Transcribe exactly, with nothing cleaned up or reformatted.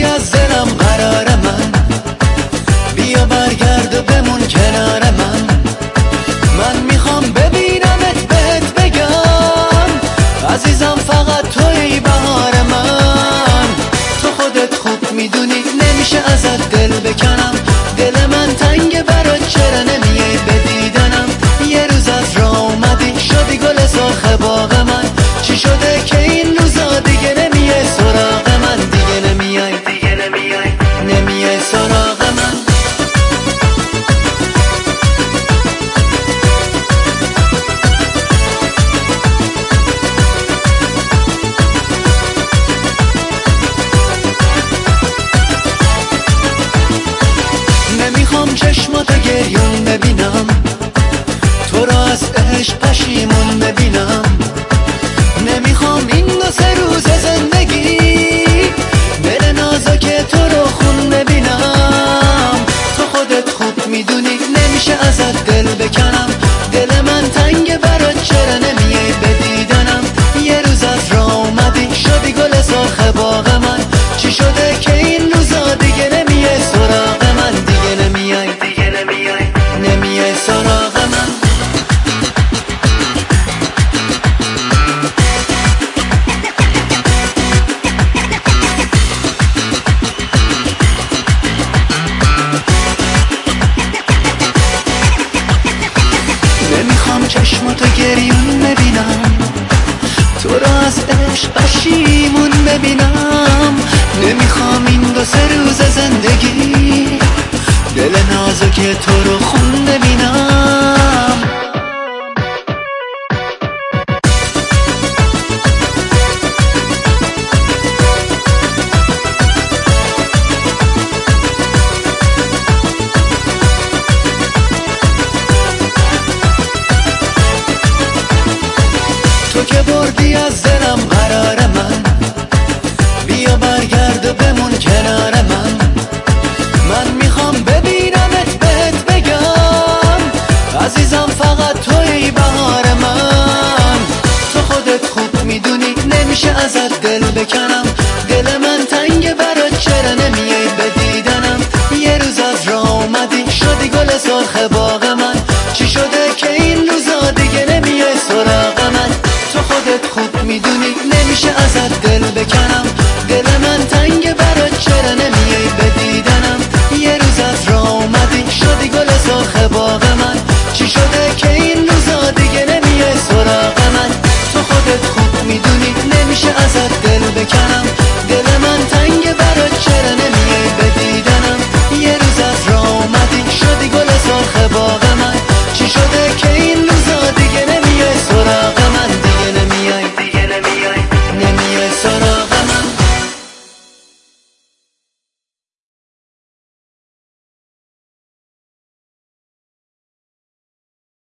بردی از دلم قرار من، بیا برگرد و بمون کنار من. من میخوام ببینمت بهت بگم عزیزم فقط توی بهار من. تو خودت خوب میدونی نمیشه ازت دل بکنم، دل من تنگ برات چرا نمیای به دیدنم. یه روز از راه اومدی شدی گل سرخ باغ من، چی شده که این روزا دیگه نمیای سراغ من؟ دیگه نمیای دیگه نمیای نمیای سراغ من. نمیخوام چشماتو گریون ببینم، تو را از عشق پشیمون ببینم. نمیخوام این دو سه روز زندگی دل نازک تو رو خون ببینم. تو خودت خوب میدونی نمیشه ازت دل بکنم، دل من تنگ برات چرا نمیای به دیدنم. یه روز از راه اومدی شدی گل سرخ باغ من، چی شده که این روزا دیگه نمیای سراغ من؟ دیگه نمیای دیگه نمیای نمیای سراغ من. نمیخوام چشماتو گریون ببینم، تو را از عشق پشیمون ببینم. نمیخوام این دو سه روز زندگی دل نازک تو رو خون ببینم. تو که بردی از دلم قرار من، بیا برگرد و بمون کنار من. من میخوام ببینمت بهت بگم عزیزم فقط توی بهار من. تو خودت خوب میدونی نمیشه ازت دل بکنم، دل من تنگ برات چرا نمیای به دیدنم. یه روز از راه اومدی شدی گل سرخ باغ من، چی شده که این روزا دیگه نمیای سراغ من؟ تو خودت خوب میدونی نمیشه ازت دل بکنم،